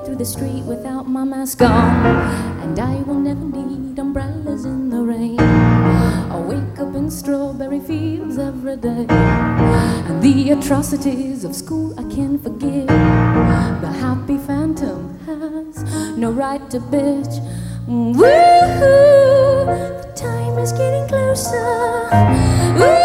through the street without my mask on, and I will never need umbrellas in the rain. I wake up in strawberry fields every day, and the atrocities of school I can't forgive. The happy phantom has no right to bitch. Woo-hoo, the time is getting closer. Ooh.